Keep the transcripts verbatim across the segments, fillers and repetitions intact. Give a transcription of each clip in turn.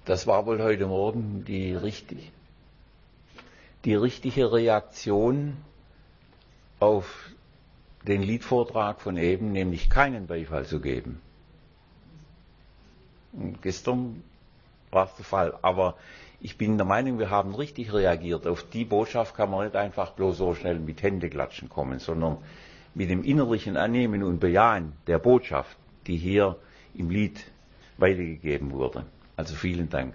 Das war wohl heute Morgen die, richtig, die richtige Reaktion auf den Liedvortrag von eben, nämlich keinen Beifall zu geben. Und gestern war es der Fall, aber ich bin der Meinung, wir haben richtig reagiert. Auf die Botschaft kann man nicht einfach bloß so schnell mit Händeklatschen kommen, sondern mit dem innerlichen Annehmen und Bejahen der Botschaft, die hier im Lied weitergegeben wurde. Also vielen Dank.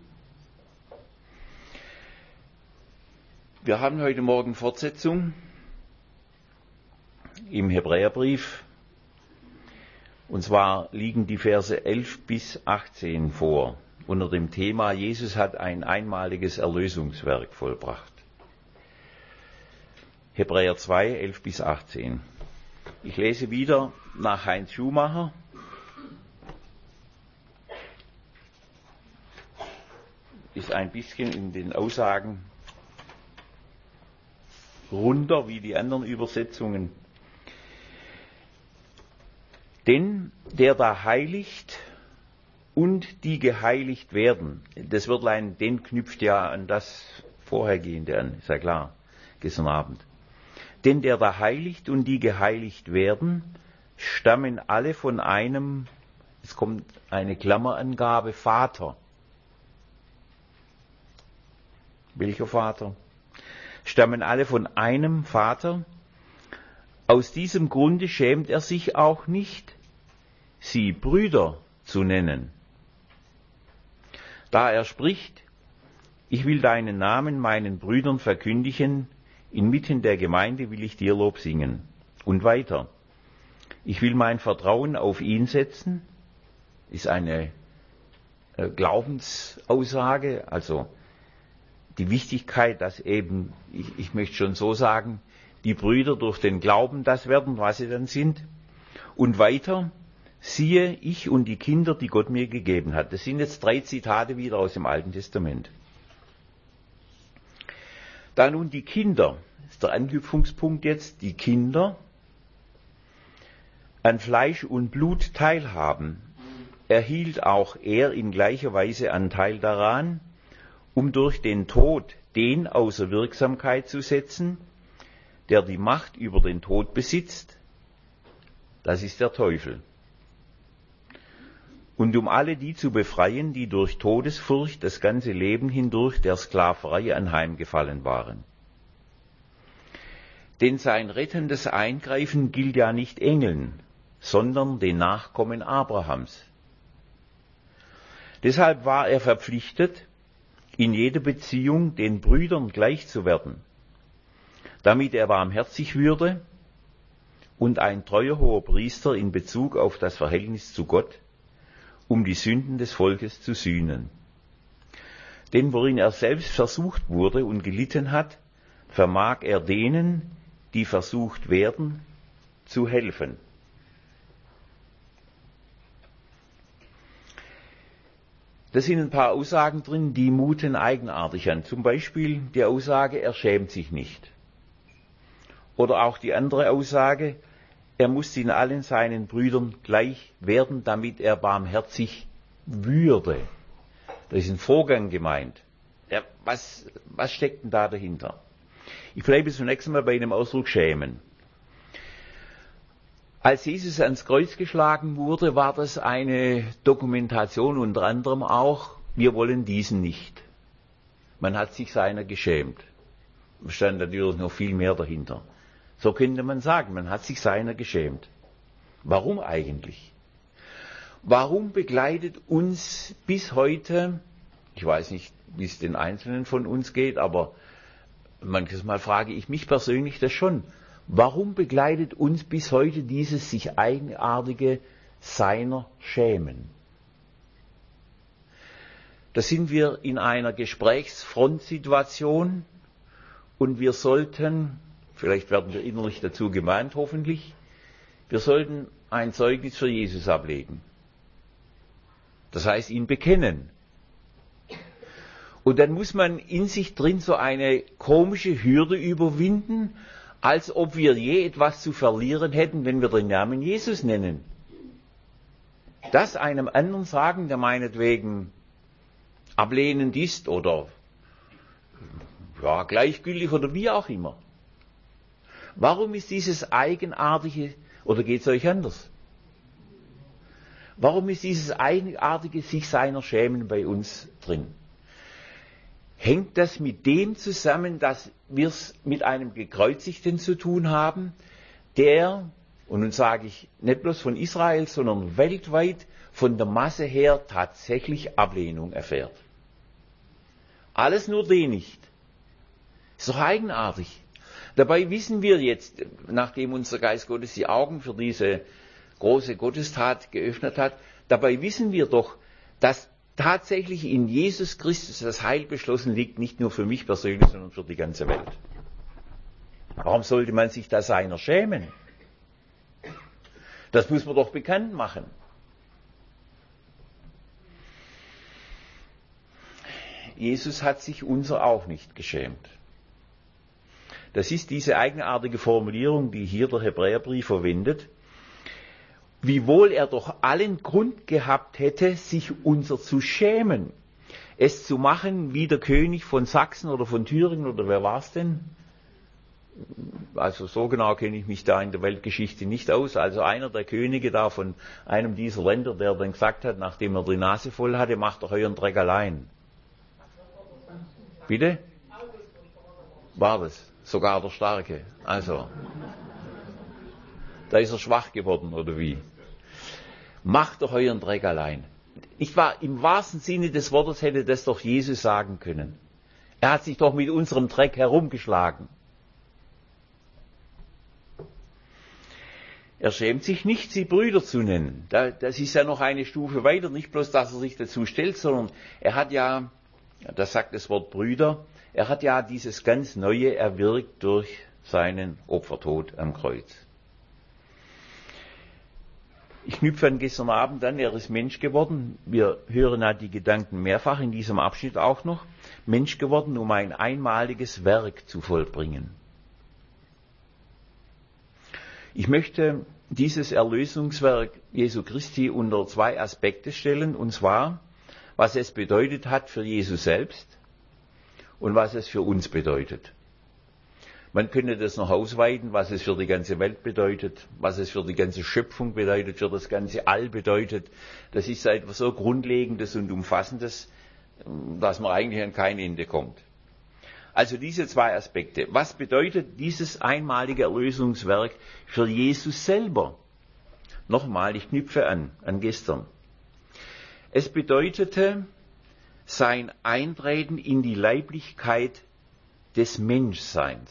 Wir haben heute Morgen Fortsetzung im Hebräerbrief. Und zwar liegen die Verse elf bis achtzehn vor, unter dem Thema Jesus hat ein einmaliges Erlösungswerk vollbracht. Hebräer zwei, elf bis achtzehn. Ich lese wieder nach Heinz Schumacher. Ist ein bisschen in den Aussagen runter wie die anderen Übersetzungen. Denn der da heiligt und die geheiligt werden, das Wörtlein denn knüpft ja an das Vorhergehende an, ist ja klar, gestern Abend. Denn der da heiligt und die geheiligt werden, stammen alle von einem, es kommt eine Klammerangabe, Vater. Welcher Vater? Stammen alle von einem Vater. Aus diesem Grunde schämt er sich auch nicht, sie Brüder zu nennen. Da er spricht, ich will deinen Namen meinen Brüdern verkündigen, inmitten der Gemeinde will ich dir Lob singen. Und weiter, ich will mein Vertrauen auf ihn setzen, ist eine äh, Glaubensaussage, also die Wichtigkeit, dass eben, ich, ich möchte schon so sagen, die Brüder durch den Glauben das werden, was sie dann sind. Und weiter, siehe, ich und die Kinder, die Gott mir gegeben hat. Das sind jetzt drei Zitate wieder aus dem Alten Testament. Da nun die Kinder, das ist der Anknüpfungspunkt jetzt, die Kinder an Fleisch und Blut teilhaben, erhielt auch er in gleicher Weise Anteil daran, um durch den Tod den außer Wirksamkeit zu setzen, der die Macht über den Tod besitzt, das ist der Teufel. Und um alle die zu befreien, die durch Todesfurcht das ganze Leben hindurch der Sklaverei anheimgefallen waren. Denn sein rettendes Eingreifen gilt ja nicht Engeln, sondern den Nachkommen Abrahams. Deshalb war er verpflichtet, in jeder Beziehung den Brüdern gleich zu werden, damit er barmherzig würde und ein treuer Hoherpriester in Bezug auf das Verhältnis zu Gott, um die Sünden des Volkes zu sühnen. Denn worin er selbst versucht wurde und gelitten hat, vermag er denen, die versucht werden, zu helfen. Da sind ein paar Aussagen drin, die muten eigenartig an. Zum Beispiel die Aussage, er schämt sich nicht. Oder auch die andere Aussage, er muss in allen seinen Brüdern gleich werden, damit er barmherzig würde. Da ist ein Vorgang gemeint. Ja, was, was steckt denn da dahinter? Ich bleibe zunächst einmal bei dem Ausdruck schämen. Als Jesus ans Kreuz geschlagen wurde, war das eine Dokumentation, unter anderem auch, wir wollen diesen nicht. Man hat sich seiner geschämt. Da stand natürlich noch viel mehr dahinter. So könnte man sagen, man hat sich seiner geschämt. Warum eigentlich? Warum begleitet uns bis heute, ich weiß nicht, wie es den Einzelnen von uns geht, aber manches Mal frage ich mich persönlich das schon. Warum begleitet uns bis heute dieses sich eigenartige seiner Schämen? Da sind wir in einer Gesprächsfrontsituation und wir sollten, vielleicht werden wir innerlich dazu gemahnt, hoffentlich, wir sollten ein Zeugnis für Jesus ablegen. Das heißt, ihn bekennen. Und dann muss man in sich drin so eine komische Hürde überwinden, als ob wir je etwas zu verlieren hätten, wenn wir den Namen Jesus nennen. Das einem anderen sagen, der meinetwegen ablehnend ist oder ja, gleichgültig oder wie auch immer. Warum ist dieses eigenartige, oder geht es euch anders? Warum ist dieses eigenartige sich seiner schämen bei uns drin? Hängt das mit dem zusammen, dass wir es mit einem Gekreuzigten zu tun haben, der, und nun sage ich nicht bloß von Israel, sondern weltweit von der Masse her tatsächlich Ablehnung erfährt? Alles nur den nicht. Ist doch eigenartig. Dabei wissen wir jetzt, nachdem unser Geist Gottes die Augen für diese große Gottestat geöffnet hat, dabei wissen wir doch, dass tatsächlich in Jesus Christus das Heil beschlossen liegt, nicht nur für mich persönlich, sondern für die ganze Welt. Warum sollte man sich da seiner schämen? Das muss man doch bekannt machen. Jesus hat sich unser auch nicht geschämt. Das ist diese eigenartige Formulierung, die hier der Hebräerbrief verwendet. Wiewohl er doch allen Grund gehabt hätte, sich unser zu schämen, es zu machen wie der König von Sachsen oder von Thüringen oder wer war es denn? Also so genau kenne ich mich da in der Weltgeschichte nicht aus. Also einer der Könige da von einem dieser Länder, der dann gesagt hat, nachdem er die Nase voll hatte, macht doch euren Dreck allein. Bitte? War das? Sogar der Starke. Also, da ist er schwach geworden, oder wie? Macht doch euren Dreck allein. Ich war, im wahrsten Sinne des Wortes hätte das doch Jesus sagen können. Er hat sich doch mit unserem Dreck herumgeschlagen. Er schämt sich nicht, sie Brüder zu nennen. Das ist ja noch eine Stufe weiter. Nicht bloß, dass er sich dazu stellt, sondern er hat ja, das sagt das Wort Brüder, er hat ja dieses ganz Neue erwirkt durch seinen Opfertod am Kreuz. Ich knüpfe an gestern Abend an, er ist Mensch geworden. Wir hören ja die Gedanken mehrfach in diesem Abschnitt auch noch. Mensch geworden, um ein einmaliges Werk zu vollbringen. Ich möchte dieses Erlösungswerk Jesu Christi unter zwei Aspekte stellen, und zwar, was es bedeutet hat für Jesus selbst und was es für uns bedeutet. Man könnte das noch ausweiten, was es für die ganze Welt bedeutet, was es für die ganze Schöpfung bedeutet, für das ganze All bedeutet. Das ist etwas so Grundlegendes und Umfassendes, dass man eigentlich an kein Ende kommt. Also diese zwei Aspekte. Was bedeutet dieses einmalige Erlösungswerk für Jesus selber? Nochmal, ich knüpfe an, an gestern. Es bedeutete sein Eintreten in die Leiblichkeit des Menschseins.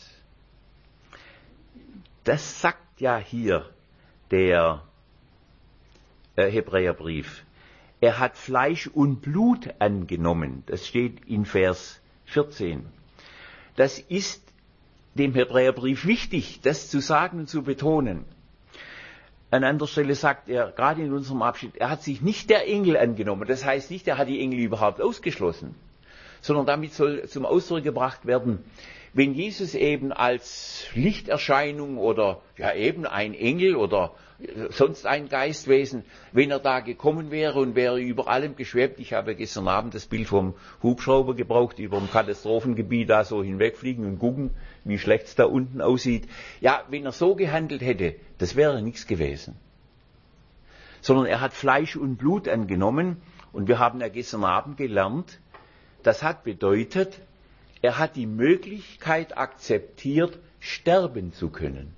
Das sagt ja hier der äh, Hebräerbrief. Er hat Fleisch und Blut angenommen. Das steht in Vers vierzehn. Das ist dem Hebräerbrief wichtig, das zu sagen und zu betonen. An anderer Stelle sagt er, gerade in unserem Abschnitt, er hat sich nicht der Engel angenommen. Das heißt nicht, er hat die Engel überhaupt ausgeschlossen, sondern damit soll zum Ausdruck gebracht werden, wenn Jesus eben als Lichterscheinung oder ja eben ein Engel oder sonst ein Geistwesen, wenn er da gekommen wäre und wäre über allem geschwebt, ich habe gestern Abend das Bild vom Hubschrauber gebraucht, über dem Katastrophengebiet da so hinwegfliegen und gucken, wie schlecht es da unten aussieht. Ja, wenn er so gehandelt hätte, das wäre nichts gewesen. Sondern er hat Fleisch und Blut angenommen und wir haben ja gestern Abend gelernt, das hat bedeutet, er hat die Möglichkeit akzeptiert, sterben zu können.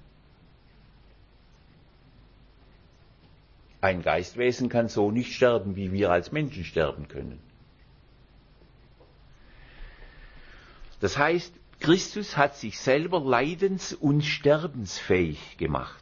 Ein Geistwesen kann so nicht sterben, wie wir als Menschen sterben können. Das heißt, Christus hat sich selber leidens- und sterbensfähig gemacht.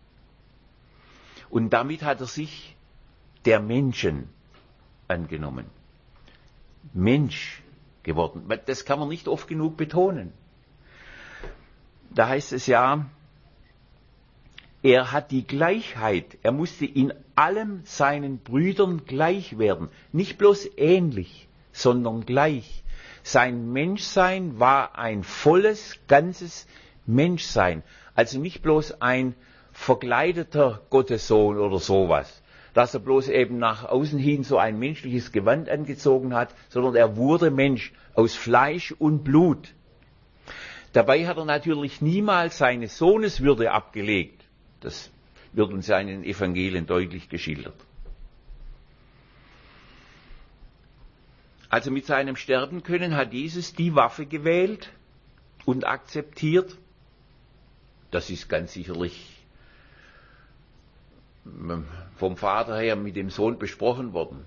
Und damit hat er sich der Menschen angenommen. Mensch geworden. Das kann man nicht oft genug betonen. Da heißt es ja, er hat die Gleichheit, er musste in allem seinen Brüdern gleich werden. Nicht bloß ähnlich, sondern gleich. Sein Menschsein war ein volles, ganzes Menschsein. Also nicht bloß ein verkleideter Gottessohn oder sowas, dass er bloß eben nach außen hin so ein menschliches Gewand angezogen hat, sondern er wurde Mensch aus Fleisch und Blut. Dabei hat er natürlich niemals seine Sohneswürde abgelegt. Das wird uns ja in den Evangelien deutlich geschildert. Also mit seinem Sterbenkönnen hat Jesus die Waffe gewählt und akzeptiert. Das ist ganz sicherlich vom Vater her mit dem Sohn besprochen worden,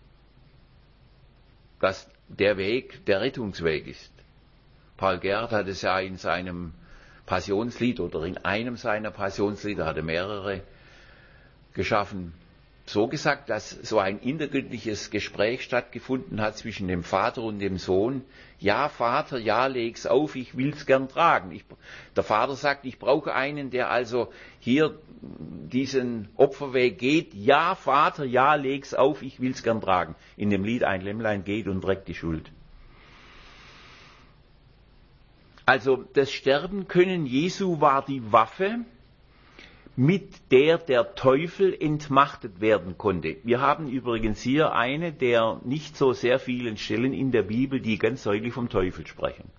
dass der Weg der Rettungsweg ist. Paul Gerhardt hat es ja in seinem Passionslied oder in einem seiner Passionslieder, hatte mehrere geschaffen, so gesagt, dass so ein intergöttliches Gespräch stattgefunden hat zwischen dem Vater und dem Sohn. Ja, Vater, ja, leg's auf, ich will's gern tragen. Ich, der Vater sagt, ich brauche einen, der also hier diesen Opferweg geht. Ja, Vater, ja, leg's auf, ich will's gern tragen. In dem Lied Ein Lämmlein geht und trägt die Schuld. Also das Sterbenkönnen Jesu war die Waffe, mit der der Teufel entmachtet werden konnte. Wir haben übrigens hier eine der nicht so sehr vielen Stellen in der Bibel, die ganz deutlich vom Teufel sprechen.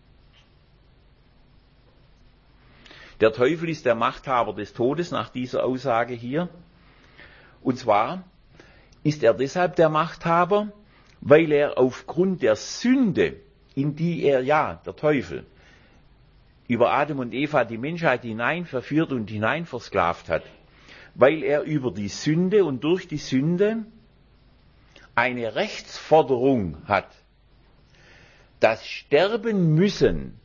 Der Teufel ist der Machthaber des Todes nach dieser Aussage hier. Und zwar ist er deshalb der Machthaber, weil er aufgrund der Sünde, in die er, ja, der Teufel, über Adam und Eva die Menschheit hinein verführt und hinein versklavt hat, weil er über die Sünde und durch die Sünde eine Rechtsforderung hat, das Sterben müssen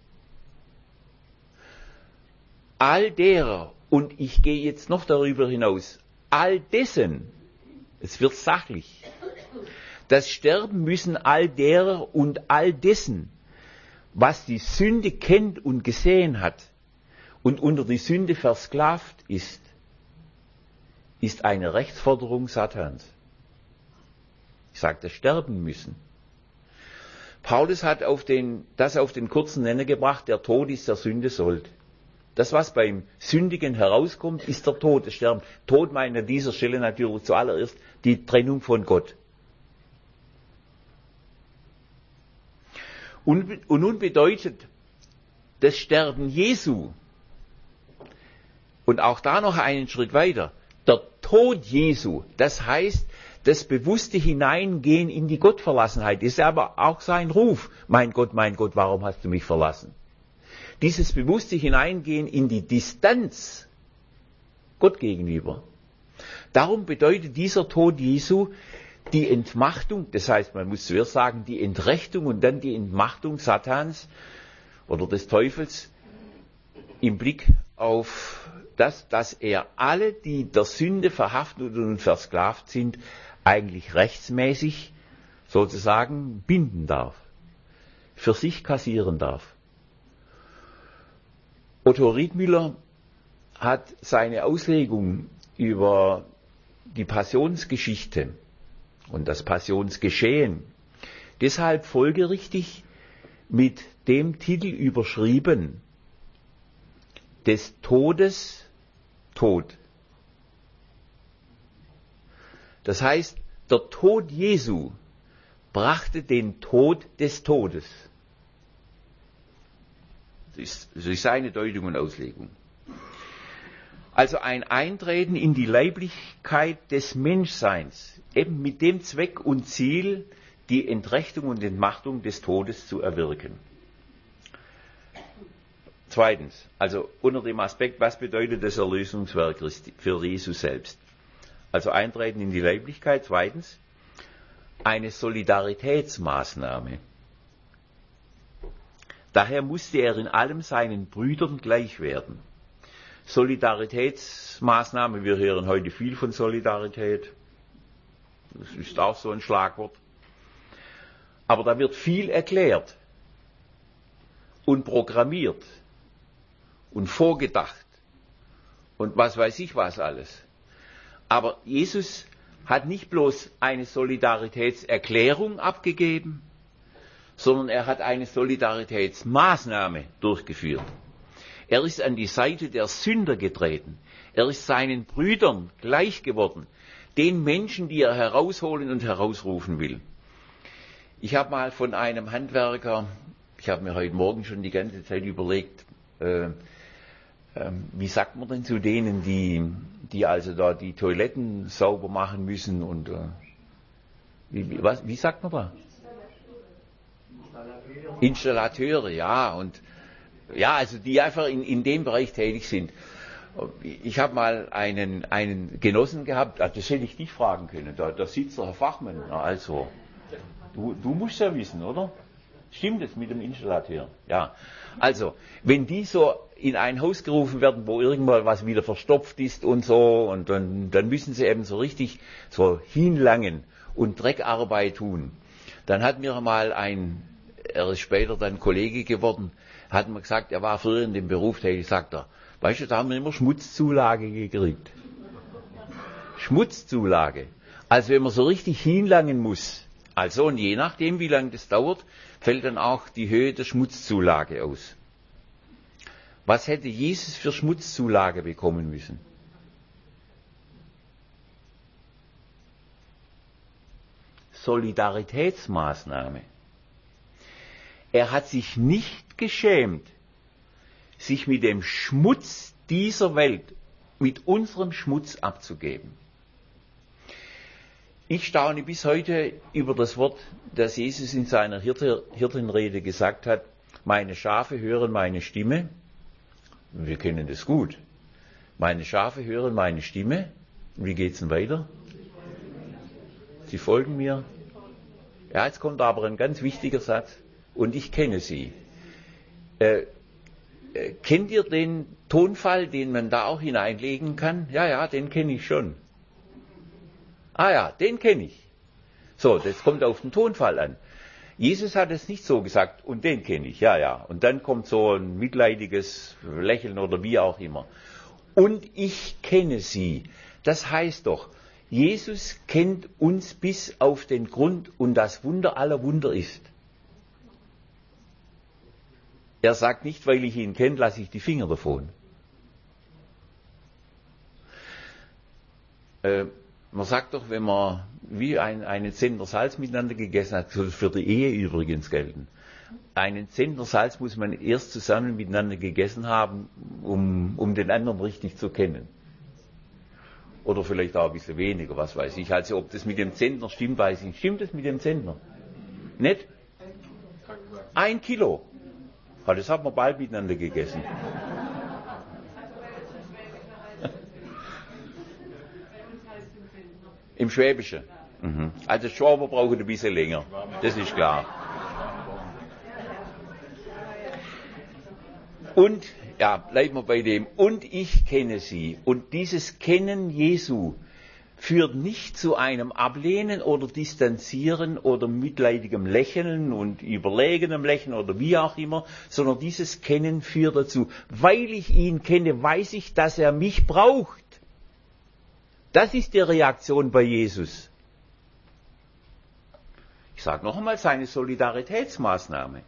all derer, und ich gehe jetzt noch darüber hinaus, all dessen, es wird sachlich, das Sterben müssen all derer und all dessen, was die Sünde kennt und gesehen hat und unter die Sünde versklavt ist, ist eine Rechtsforderung Satans. Ich sagte, sterben müssen. Paulus hat auf den, das auf den kurzen Nenner gebracht, der Tod ist der Sünde Sold. Das, was beim Sündigen herauskommt, ist der Tod, das Sterben. Tod meint an dieser Stelle natürlich zuallererst die Trennung von Gott. Und, und nun bedeutet das Sterben Jesu, und auch da noch einen Schritt weiter, der Tod Jesu, das heißt, das bewusste Hineingehen in die Gottverlassenheit, ist aber auch sein Ruf. Mein Gott, mein Gott, warum hast du mich verlassen? Dieses bewusste Hineingehen in die Distanz Gott gegenüber. Darum bedeutet dieser Tod Jesu die Entmachtung, das heißt, man muss zuerst sagen, die Entrechtung und dann die Entmachtung Satans oder des Teufels im Blick auf das, dass er alle, die der Sünde verhaftet und versklavt sind, eigentlich rechtsmäßig sozusagen binden darf, für sich kassieren darf. Otto Riedmüller hat seine Auslegung über die Passionsgeschichte und das Passionsgeschehen deshalb folgerichtig mit dem Titel überschrieben: Des Todes Tod. Das heißt, der Tod Jesu brachte den Tod des Todes. Das ist, das ist seine Deutung und Auslegung. Also ein Eintreten in die Leiblichkeit des Menschseins, eben mit dem Zweck und Ziel, die Entrechtung und Entmachtung des Todes zu erwirken. Zweitens, also unter dem Aspekt, was bedeutet das Erlösungswerk für Jesus selbst? Also Eintreten in die Leiblichkeit. Zweitens, eine Solidaritätsmaßnahme. Daher musste er in allem seinen Brüdern gleich werden. Solidaritätsmaßnahme, wir hören heute viel von Solidarität. Das ist auch so ein Schlagwort. Aber da wird viel erklärt und programmiert und vorgedacht und was weiß ich was alles. Aber Jesus hat nicht bloß eine Solidaritätserklärung abgegeben, sondern er hat eine Solidaritätsmaßnahme durchgeführt. Er ist an die Seite der Sünder getreten. Er ist seinen Brüdern gleich geworden. den Menschen, die er herausholen und herausrufen will. Ich habe mal von einem Handwerker, ich habe mir heute Morgen schon die ganze Zeit überlegt, äh, äh, wie sagt man denn zu denen, die, die also da die Toiletten sauber machen müssen und äh, wie, was, wie sagt man da? Installateure. Installateure, ja, und ja, also die einfach in, in dem Bereich tätig sind. Ich habe mal einen, einen Genossen gehabt, das hätte ich dich fragen können, da, da sitzt der Herr Fachmann, also. Du, du musst ja wissen, oder? Stimmt es mit dem Installateur? Ja. Also, wenn die so in ein Haus gerufen werden, wo irgendwann was wieder verstopft ist und so, und dann, dann müssen sie eben so richtig so hinlangen und Dreckarbeit tun. Dann hat mir mal ein, er ist später dann Kollege geworden, hat mir gesagt, er war früher in dem Beruf tätig, sagt er, weißt du, da haben wir immer Schmutzzulage gekriegt. Schmutzzulage. Also wenn man so richtig hinlangen muss, also und je nachdem, wie lange das dauert, fällt dann auch die Höhe der Schmutzzulage aus. Was hätte Jesus für Schmutzzulage bekommen müssen? Solidaritätsmaßnahme. Er hat sich nicht geschämt, sich mit dem Schmutz dieser Welt, mit unserem Schmutz abzugeben. Ich staune bis heute über das Wort, das Jesus in seiner Hirte, Hirtenrede gesagt hat, meine Schafe hören meine Stimme. Wir kennen das gut. Meine Schafe hören meine Stimme. Wie geht's denn weiter? Sie folgen mir. Ja, jetzt kommt aber ein ganz wichtiger Satz. Und ich kenne sie. Äh, äh, kennt ihr den Tonfall, den man da auch hineinlegen kann? Ja, ja, den kenne ich schon. Ah ja, den kenne ich. So, das kommt auf den Tonfall an. Jesus hat es nicht so gesagt, und den kenne ich, ja, ja. Und dann kommt so ein mitleidiges Lächeln oder wie auch immer. Und ich kenne sie. Das heißt doch, Jesus kennt uns bis auf den Grund und das Wunder aller Wunder ist. Er sagt nicht, weil ich ihn kenne, lasse ich die Finger davon. Äh, Man sagt doch, wenn man wie ein, einen Zentner Salz miteinander gegessen hat, soll das für die Ehe übrigens gelten. Einen Zentner Salz muss man erst zusammen miteinander gegessen haben, um, um den anderen richtig zu kennen. Oder vielleicht auch ein bisschen weniger, was weiß ich. Also ob das mit dem Zentner stimmt, weiß ich nicht. Stimmt das mit dem Zentner? Nicht? Ein Kilo. Ja, das hat man bald miteinander gegessen. Im Schwäbischen. Mhm. Also Schwaber brauchen ein bisschen länger. Das ist klar. Und, ja, bleiben wir bei dem. Und ich kenne sie. Und dieses Kennen Jesu führt nicht zu einem Ablehnen oder Distanzieren oder mitleidigem Lächeln und überlegenem Lächeln oder wie auch immer, sondern dieses Kennen führt dazu. Weil ich ihn kenne, weiß ich, dass er mich braucht. Das ist die Reaktion bei Jesus. Ich sage noch einmal, seine Solidaritätsmaßnahme.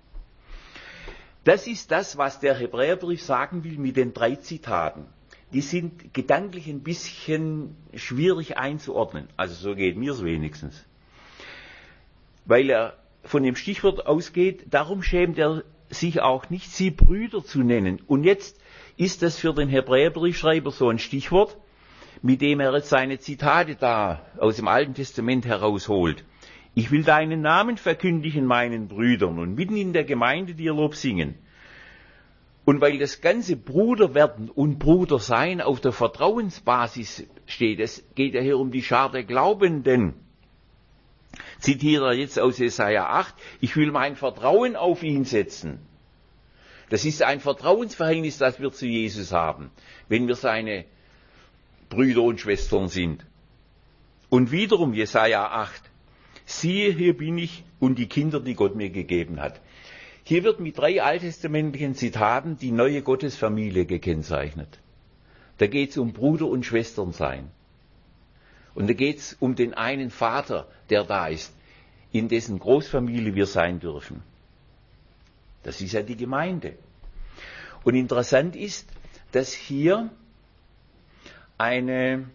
Das ist das, was der Hebräerbrief sagen will mit den drei Zitaten. Die sind gedanklich ein bisschen schwierig einzuordnen. Also so geht mir es wenigstens. Weil er von dem Stichwort ausgeht, darum schämt er sich auch nicht, sie Brüder zu nennen. Und jetzt ist das für den Hebräerbriefschreiber so ein Stichwort, mit dem er jetzt seine Zitate da aus dem Alten Testament herausholt. Ich will deinen Namen verkündigen meinen Brüdern und mitten in der Gemeinde dir Lob singen. Und weil das ganze Bruderwerden und Brudersein auf der Vertrauensbasis steht, es geht ja hier um die Schar der Glaubenden, zitiere er jetzt aus Jesaja acht, ich will mein Vertrauen auf ihn setzen. Das ist ein Vertrauensverhältnis, das wir zu Jesus haben, wenn wir seine Brüder und Schwestern sind. Und wiederum Jesaja acht. Siehe, hier bin ich und die Kinder, die Gott mir gegeben hat. Hier wird mit drei alttestamentlichen Zitaten die neue Gottesfamilie gekennzeichnet. Da geht es um Bruder und Schwestern sein. Und da geht es um den einen Vater, der da ist, in dessen Großfamilie wir sein dürfen. Das ist ja die Gemeinde. Und interessant ist, dass hier eine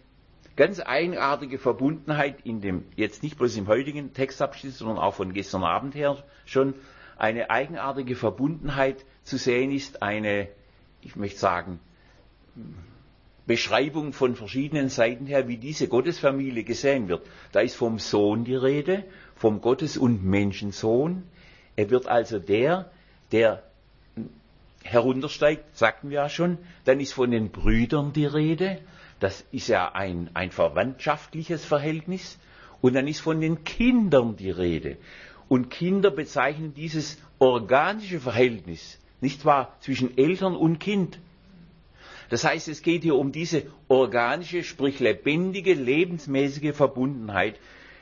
ganz eigenartige Verbundenheit in dem, jetzt nicht bloß im heutigen Textabschnitt, sondern auch von gestern Abend her schon, eine eigenartige Verbundenheit zu sehen ist, eine, ich möchte sagen, Beschreibung von verschiedenen Seiten her, wie diese Gottesfamilie gesehen wird. Da ist vom Sohn die Rede, vom Gottes- und Menschensohn. Er wird also der, der heruntersteigt, sagten wir ja schon. Dann ist von den Brüdern die Rede. Das ist ja ein, ein verwandtschaftliches Verhältnis. Und dann ist von den Kindern die Rede. Und Kinder bezeichnen dieses organische Verhältnis, nicht wahr, zwischen Eltern und Kind. Das heißt, es geht hier um diese organische, sprich lebendige, lebensmäßige Verbundenheit,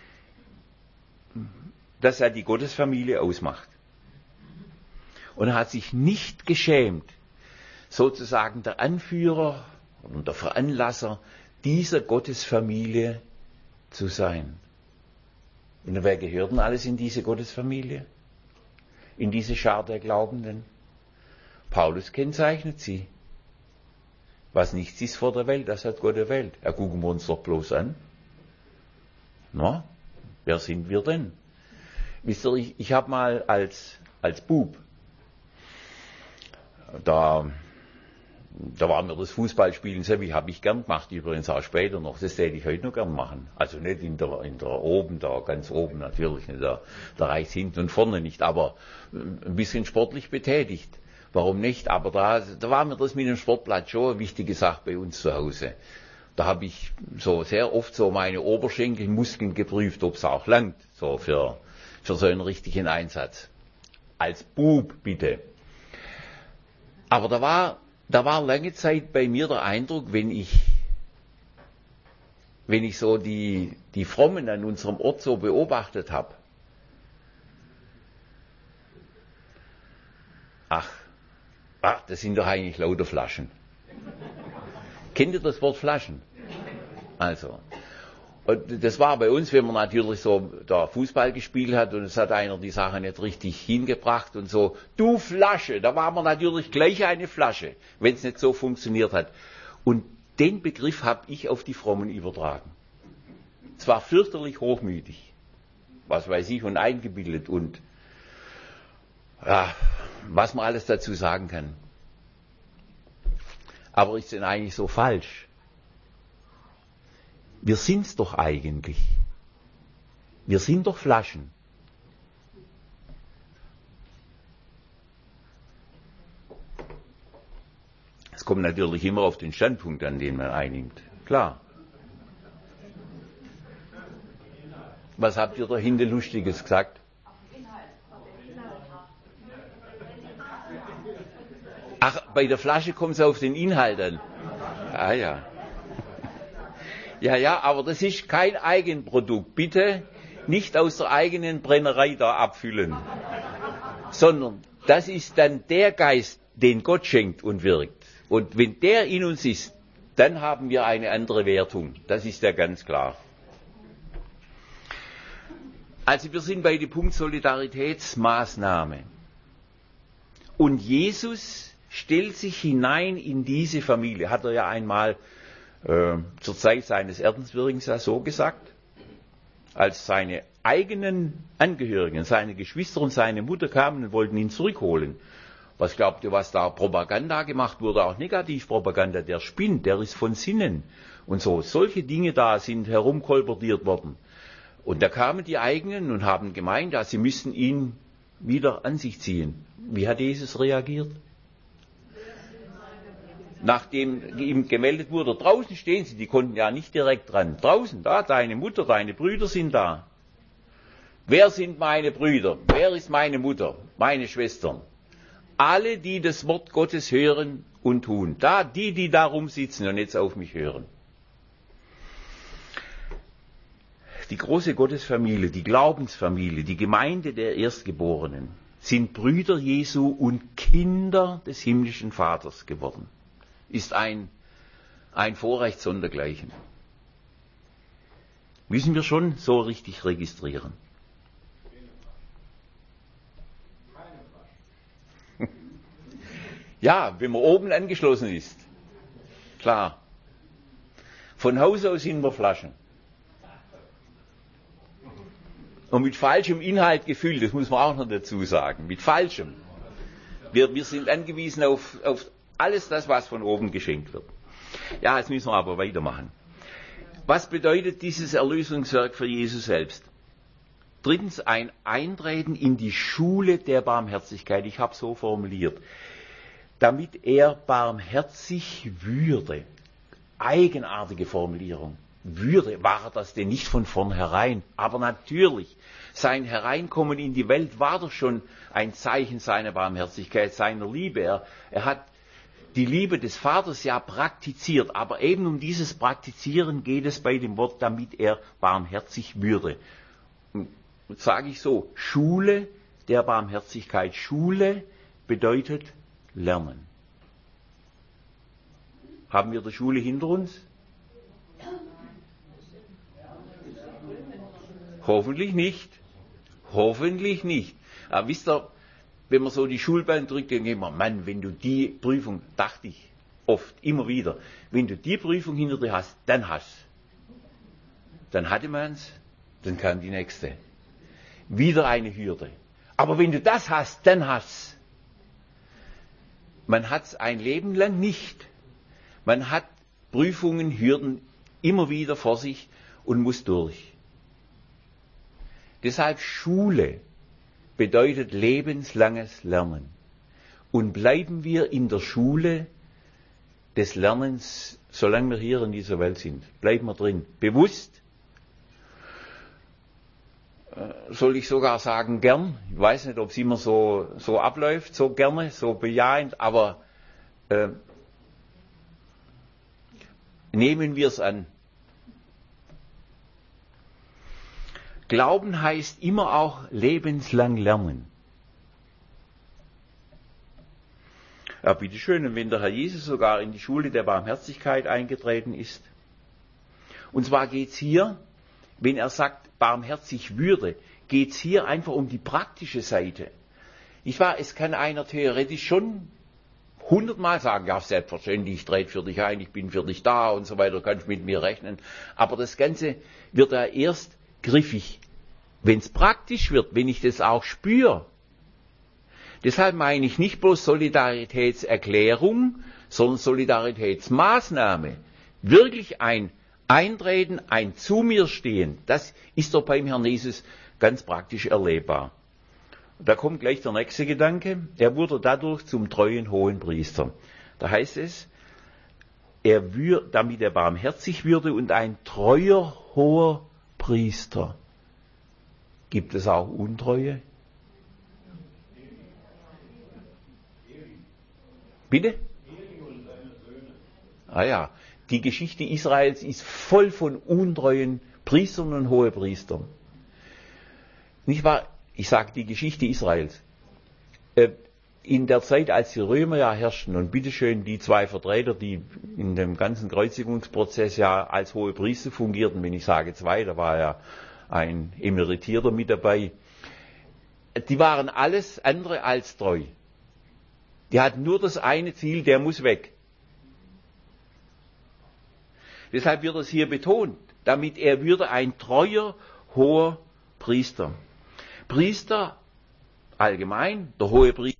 das ja die Gottesfamilie ausmacht. Und er hat sich nicht geschämt, sozusagen der Anführer und der Veranlasser dieser Gottesfamilie zu sein. Und wer gehört denn alles in diese Gottesfamilie? In diese Schar der Glaubenden? Paulus kennzeichnet sie. Was nichts ist vor der Welt, das hat Gott erwählt. Ja, gucken wir uns doch bloß an. Na, wer sind wir denn? Wisst ihr, ich, ich habe mal als, als Bub, da, da war mir das Fußballspielen sehr, wie habe ich gern gemacht, übrigens auch später noch, das täte ich heute noch gern machen. Also nicht in der, in der oben, da ganz oben natürlich, nicht, da, da reicht hinten und vorne nicht, aber ein bisschen sportlich betätigt. Warum nicht? Aber da, da war mir das mit dem Sportplatz schon eine wichtige Sache bei uns zu Hause. Da habe ich so sehr oft so meine Oberschenkelmuskeln geprüft, ob es auch langt, so für, für so einen richtigen Einsatz. Als Bub, bitte. Aber da war, da war lange Zeit bei mir der Eindruck, wenn ich, wenn ich so die, die Frommen an unserem Ort so beobachtet habe, ach, ach, das sind doch eigentlich lauter Flaschen. Kennt ihr das Wort Flaschen? Also, und das war bei uns, wenn man natürlich so da Fußball gespielt hat und es hat einer die Sache nicht richtig hingebracht und so, du Flasche, da war man natürlich gleich eine Flasche, wenn es nicht so funktioniert hat. Und den Begriff habe ich auf die Frommen übertragen. Es war fürchterlich hochmütig, was weiß ich, und eingebildet und ja, was man alles dazu sagen kann. Aber ist denn eigentlich so falsch? Wir sind's doch eigentlich. Wir sind doch Flaschen. Es kommt natürlich immer auf den Standpunkt an, den man einnimmt. Klar. Was habt ihr da hinten Lustiges gesagt? Ach, bei der Flasche kommt es auf den Inhalt an. Ah ja. Ja, ja, aber das ist kein Eigenprodukt. Bitte nicht aus der eigenen Brennerei da abfüllen. Sondern das ist dann der Geist, den Gott schenkt und wirkt. Und wenn der in uns ist, dann haben wir eine andere Wertung. Das ist ja ganz klar. Also wir sind bei dem Punkt Solidaritätsmaßnahme. Und Jesus stellt sich hinein in diese Familie. Hat er ja einmal äh, zur Zeit seines Erdenswirkens ja so gesagt, als seine eigenen Angehörigen, seine Geschwister und seine Mutter kamen und wollten ihn zurückholen. Was glaubt ihr, was da Propaganda gemacht wurde? Auch Negativpropaganda. Der spinnt, der ist von Sinnen. Und so, solche Dinge da sind herumkolportiert worden. Und da kamen die eigenen und haben gemeint, ja, sie müssten ihn wieder an sich ziehen. Wie hat Jesus reagiert? Nachdem ihm gemeldet wurde, draußen stehen sie, die konnten ja nicht direkt dran. Draußen, da, deine Mutter, deine Brüder sind da. Wer sind meine Brüder? Wer ist meine Mutter? Meine Schwestern? Alle, die das Wort Gottes hören und tun. Da, die, die da rumsitzen und jetzt auf mich hören. Die große Gottesfamilie, die Glaubensfamilie, die Gemeinde der Erstgeborenen sind Brüder Jesu und Kinder des himmlischen Vaters geworden. Ist ein, ein Vorrecht sondergleichen. Müssen wir schon so richtig registrieren. Ja, wenn man oben angeschlossen ist. Klar. Von Haus aus sind wir Flaschen. Und mit falschem Inhalt gefüllt, das muss man auch noch dazu sagen. Mit falschem. Wir, wir sind angewiesen auf, auf alles das, was von oben geschenkt wird. Ja, jetzt müssen wir aber weitermachen. Was bedeutet dieses Erlösungswerk für Jesus selbst? Drittens, ein Eintreten in die Schule der Barmherzigkeit. Ich habe so formuliert. Damit er barmherzig würde. Eigenartige Formulierung. Würde, war er das denn nicht von vornherein? Aber natürlich, sein Hereinkommen in die Welt war doch schon ein Zeichen seiner Barmherzigkeit, seiner Liebe. Er, er hat die Liebe des Vaters ja praktiziert, aber eben um dieses Praktizieren geht es bei dem Wort, damit er barmherzig würde. Und sage ich so, Schule der Barmherzigkeit. Schule bedeutet Lernen. Haben wir die Schule hinter uns? Hoffentlich nicht. Hoffentlich nicht. Aber wisst ihr, wenn man so die Schulbank drückt, dann denkt man, Mann, wenn du die Prüfung, dachte ich oft, immer wieder, wenn du die Prüfung hinter dir hast, dann hast. Dann hatte man's, dann kam die nächste. Wieder eine Hürde. Aber wenn du das hast, dann hast. Man hat's ein Leben lang nicht. Man hat Prüfungen, Hürden immer wieder vor sich und muss durch. Deshalb Schule bedeutet lebenslanges Lernen. Und bleiben wir in der Schule des Lernens, solange wir hier in dieser Welt sind. Bleiben wir drin. Bewusst. Soll ich sogar sagen, gern. Ich weiß nicht, ob es immer so, so abläuft, so gerne, so bejahend, aber äh, nehmen wir es an. Glauben heißt immer auch lebenslang lernen. Ja, bitteschön, und wenn der Herr Jesus sogar in die Schule der Barmherzigkeit eingetreten ist, und zwar geht's hier, wenn er sagt, barmherzig würde, geht's hier einfach um die praktische Seite. Ich war, es kann einer theoretisch schon hundertmal sagen, ja, selbstverständlich, ich trete für dich ein, ich bin für dich da und so weiter, kannst mit mir rechnen. Aber das Ganze wird ja erst griffig, wenn es praktisch wird, wenn ich das auch spüre. Deshalb meine ich nicht bloß Solidaritätserklärung, sondern Solidaritätsmaßnahme. Wirklich ein Eintreten, ein zu mir stehen, das ist doch beim Herrn Jesus ganz praktisch erlebbar. Da kommt gleich der nächste Gedanke. Er wurde dadurch zum treuen Hohenpriester. Da heißt es, er würde, damit er barmherzig würde und ein treuer hoher Priester. Gibt es auch Untreue? Bitte? Ah ja, die Geschichte Israels ist voll von untreuen Priestern und Hohepriestern. Nicht wahr? Ich sage die Geschichte Israels. In der Zeit, als die Römer ja herrschten, und bitteschön die zwei Vertreter, die in dem ganzen Kreuzigungsprozess ja als Hohepriester fungierten, wenn ich sage zwei, da war ja ein Emeritierter mit dabei, die waren alles andere als treu. Die hatten nur das eine Ziel, der muss weg. Deshalb wird es hier betont, damit er würde ein treuer, hoher Priester. Priester, allgemein, der hohe Priester,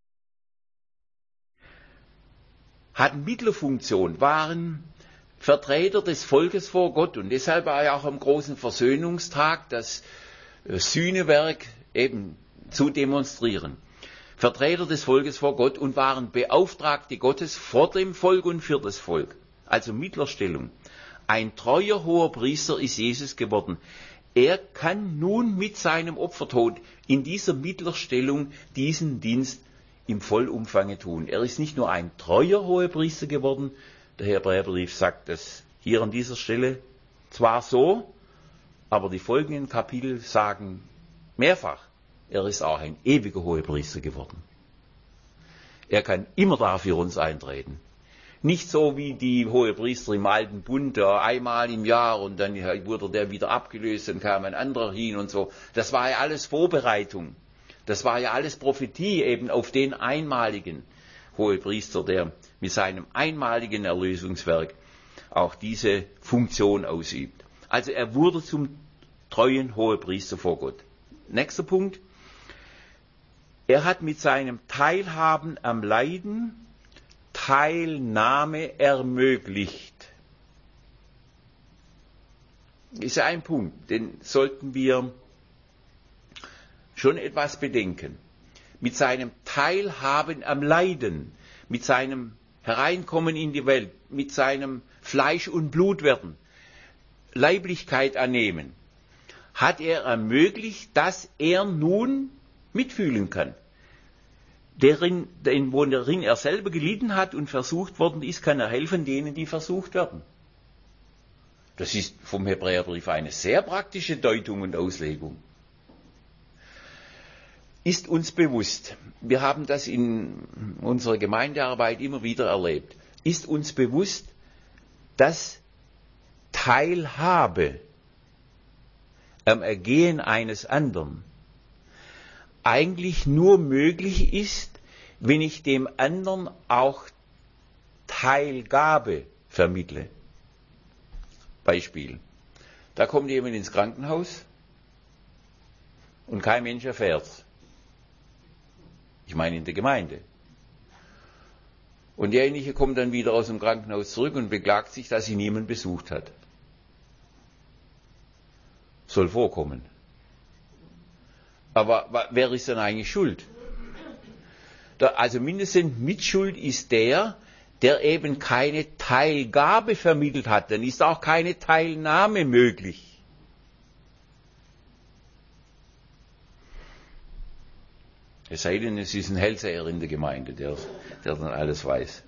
hatten Mittlerfunktion, waren Vertreter des Volkes vor Gott, und deshalb war ja auch am großen Versöhnungstag das Sühnewerk eben zu demonstrieren. Vertreter des Volkes vor Gott und waren Beauftragte Gottes vor dem Volk und für das Volk. Also Mittlerstellung. Ein treuer hoher Priester ist Jesus geworden. Er kann nun mit seinem Opfertod in dieser Mittlerstellung diesen Dienst im Vollumfange tun. Er ist nicht nur ein treuer Hohepriester geworden, der Hebräerbrief sagt das hier an dieser Stelle zwar so, aber die folgenden Kapitel sagen mehrfach, er ist auch ein ewiger Hohepriester geworden. Er kann immer da für uns eintreten. Nicht so wie die Hohepriester im Alten Bund, einmal im Jahr und dann wurde der wieder abgelöst, dann kam ein anderer hin und so. Das war ja alles Vorbereitung. Das war ja alles Prophetie eben auf den einmaligen Hohepriester, der mit seinem einmaligen Erlösungswerk auch diese Funktion ausübt. Also er wurde zum treuen Hohepriester vor Gott. Nächster Punkt. Er hat mit seinem Teilhaben am Leiden Teilnahme ermöglicht. Ist ein Punkt, den sollten wir schon etwas bedenken. Mit seinem Teilhaben am Leiden, mit seinem Hereinkommen in die Welt, mit seinem Fleisch und Blut werden, Leiblichkeit annehmen, hat er ermöglicht, dass er nun mitfühlen kann. Derin, den, worin er selber gelitten hat und versucht worden ist, kann er helfen denen, die versucht werden. Das ist vom Hebräerbrief eine sehr praktische Deutung und Auslegung. Ist uns bewusst, wir haben das in unserer Gemeindearbeit immer wieder erlebt, ist uns bewusst, dass Teilhabe am Ergehen eines anderen eigentlich nur möglich ist, wenn ich dem anderen auch Teilgabe vermittle. Beispiel. Da kommt jemand ins Krankenhaus und kein Mensch erfährt's. Ich meine in der Gemeinde. Und derjenige kommt dann wieder aus dem Krankenhaus zurück und beklagt sich, dass ihn niemand besucht hat. Soll vorkommen. Aber wer ist denn eigentlich schuld? Also mindestens Mitschuld ist der, der eben keine Teilgabe vermittelt hat. Dann ist auch keine Teilnahme möglich. Es sei denn, es ist ein Hellseher in der Gemeinde, der, der dann alles weiß.